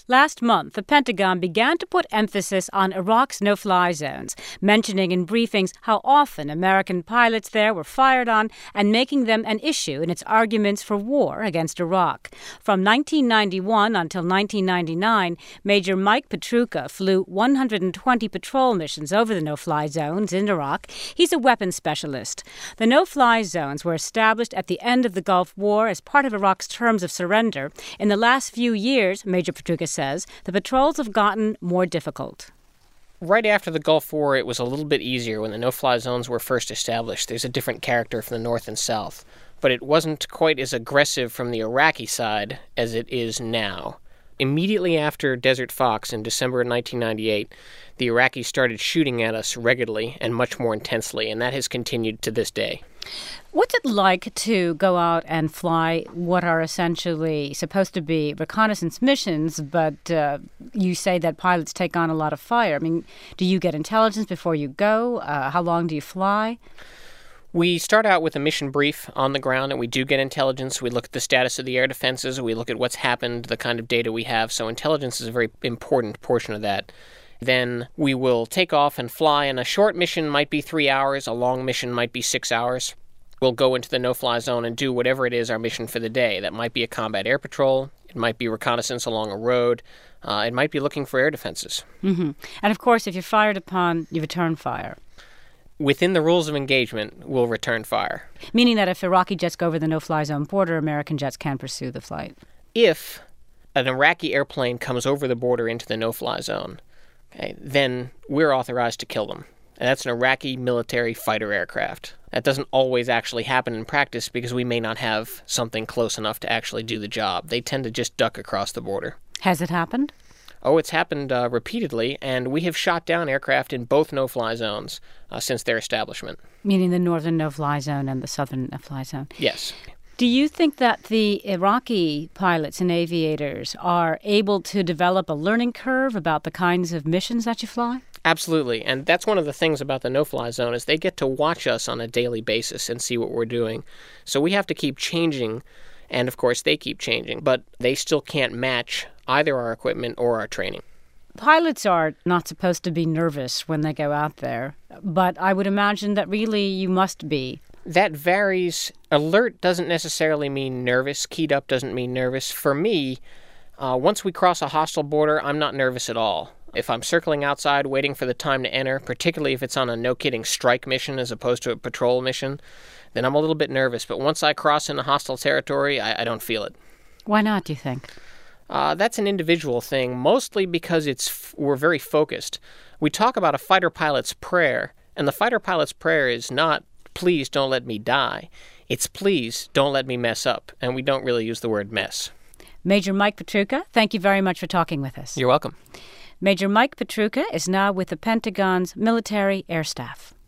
Last month, the Pentagon began to put emphasis on Iraq's no-fly zones, mentioning in briefings how often American pilots there were fired on and making them an issue in its arguments for war against Iraq. From 1991 until 1999, Major Mike Petruka flew 120 patrol missions over the no-fly zones in Iraq. He's a weapons specialist. The no-fly zones were established at the end of the Gulf War as part of Iraq's terms of surrender. In the last few years, Major Petruka says, the patrols have gotten more difficult. Right after the Gulf War, it was a little bit easier when the no-fly zones were first established. There's a different character from the north and south. But it wasn't quite as aggressive from the Iraqi side as it is now. Immediately after Desert Fox in December of 1998, the Iraqis started shooting at us regularly and much more intensely, and that has continued to this day. What's it like to go out and fly what are essentially supposed to be reconnaissance missions, but you say that pilots take on a lot of fire? I mean, do you get intelligence before you go? How long do you fly? We start out with a mission brief on the ground, and we do get intelligence. We look at the status of the air defenses. We look at what's happened, the kind of data we have. So intelligence is a very important portion of that. Then we will take off and fly, and a short mission might be 3 hours. A long mission might be 6 hours. We'll go into the no-fly zone and do whatever it is our mission for the day. That might be a combat air patrol. It might be reconnaissance along a road. It might be looking for air defenses. Mm-hmm. And, of course, if you're fired upon, you return fire. Within the rules of engagement, we'll return fire. Meaning that if Iraqi jets go over the no-fly zone border, American jets can pursue the flight. If an Iraqi airplane comes over the border into the no-fly zone, then we're authorized to kill them. And that's an Iraqi military fighter aircraft. That doesn't always actually happen in practice because we may not have something close enough to actually do the job. They tend to just duck across the border. Has it happened? Oh, it's happened repeatedly, and we have shot down aircraft in both no-fly zones since their establishment. Meaning the northern no-fly zone and the southern no-fly zone? Yes. Do you think that the Iraqi pilots and aviators are able to develop a learning curve about the kinds of missions that you fly? Absolutely, and that's one of the things about the no-fly zone is they get to watch us on a daily basis and see what we're doing. So we have to keep changing, and of course they keep changing, but they still can't match either our equipment or our training. Pilots are not supposed to be nervous when they go out there, but I would imagine that really you must be. That varies. Alert doesn't necessarily mean nervous. Keyed up doesn't mean nervous. For me, once we cross a hostile border, I'm not nervous at all. If I'm circling outside waiting for the time to enter, particularly if it's on a no-kidding strike mission as opposed to a patrol mission, then I'm a little bit nervous. But once I cross into hostile territory, I don't feel it. Why not, do you think? That's an individual thing, mostly because we're very focused. We talk about a fighter pilot's prayer, and the fighter pilot's prayer is not, please don't let me die. It's please don't let me mess up, and we don't really use the word mess. Major Mike Petruka, thank you very much for talking with us. You're welcome. Major Mike Petruka is now with the Pentagon's Military Air Staff.